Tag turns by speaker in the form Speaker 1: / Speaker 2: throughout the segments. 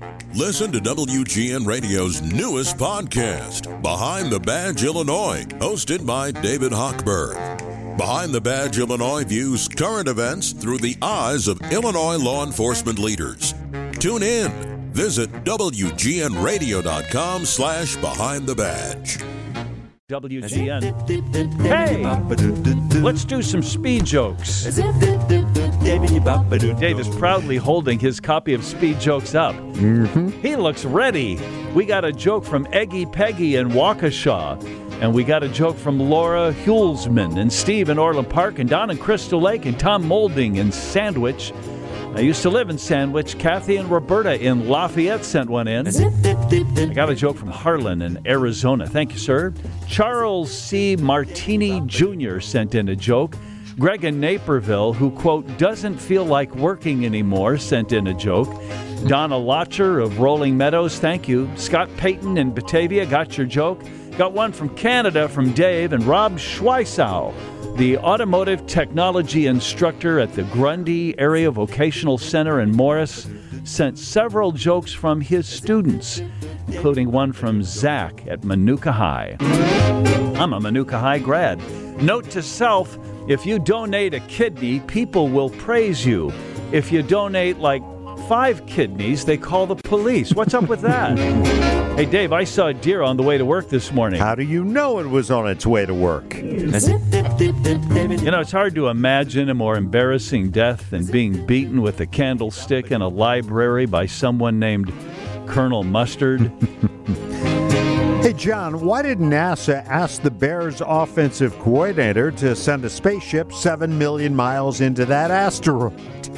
Speaker 1: Listen to WGN Radio's newest podcast, Behind the Badge Illinois, hosted by David Hochberg. Behind the Badge Illinois views current events through the eyes of Illinois law enforcement leaders. Tune in. Visit WGNradio.com/Behind the Badge.
Speaker 2: WGN. Hey, let's do some speed jokes. Dave is proudly holding his copy of Speed Jokes up. He looks ready. We got a joke from Eggy Peggy in Waukesha. And we got a joke from Laura Hulsman and Steve in Orland Park and Don in Crystal Lake and Tom Molding in Sandwich. I used to live in Sandwich. Kathy and Roberta in Lafayette sent one in. I got a joke from Harlan in Arizona. Thank you, sir. Charles C. Martini Jr. sent in a joke. Greg in Naperville, who, quote, doesn't feel like working anymore, sent in a joke. Donna Lotcher of Rolling Meadows, thank you. Scott Payton in Batavia, got your joke. Got one from Canada from Dave, and Rob Schweisau, the automotive technology instructor at the Grundy Area Vocational Center in Morris, sent several jokes from his students, including one from Zach at Manuka High. I'm a Manuka High grad. Note to self, if you donate a kidney, people will praise you. If you donate like 5 kidneys, they call the police. What's up with that? Hey, Dave, I saw a deer on the way to work this morning.
Speaker 3: How do you know it was on its way to work?
Speaker 2: You know, it's hard to imagine a more embarrassing death than being beaten with a candlestick in a library by someone named Colonel Mustard.
Speaker 3: Hey, John, why did NASA ask the Bears offensive coordinator to send a spaceship 7 million miles into that asteroid?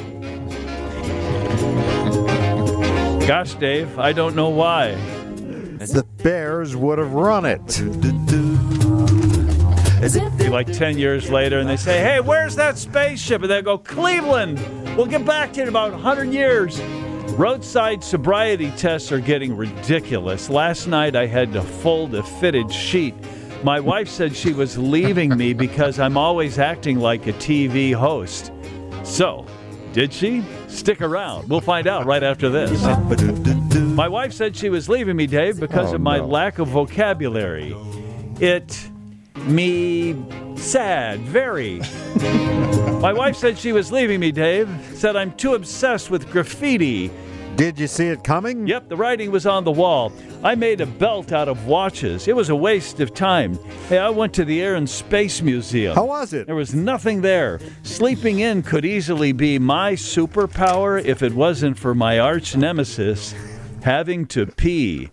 Speaker 2: Gosh, Dave, I don't know why.
Speaker 3: The Bears would have run it.
Speaker 2: Be like 10 years later, and they say, hey, where's that spaceship? And they go, Cleveland. We'll get back to you in about 100 years. Roadside sobriety tests are getting ridiculous. Last night, I had to fold a fitted sheet. My wife said she was leaving me because I'm always acting like a TV host. So, did she? Stick around. We'll find out right after this. My wife said she was leaving me, Dave, because of my lack of vocabulary. Me, sad, very. My wife said she was leaving me, Dave. Said I'm too obsessed with graffiti.
Speaker 3: Did you see it coming?
Speaker 2: Yep, the writing was on the wall. I made a belt out of watches. It was a waste of time. Hey, I went to the Air and Space Museum.
Speaker 3: How was it?
Speaker 2: There was nothing there. Sleeping in could easily be my superpower if it wasn't for my arch nemesis having to pee.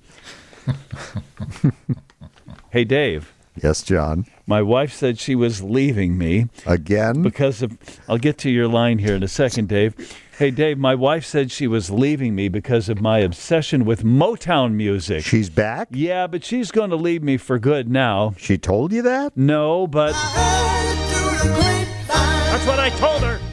Speaker 2: Hey, Dave.
Speaker 3: Yes, John.
Speaker 2: My wife said she was leaving me.
Speaker 3: Again?
Speaker 2: Because of, I'll get to your line here in a second, Dave. Hey, Dave, my wife said she was leaving me because of my obsession with Motown music.
Speaker 3: She's back?
Speaker 2: Yeah, but she's going to leave me for good now.
Speaker 3: She told you that?
Speaker 2: No, but... That's what I told her.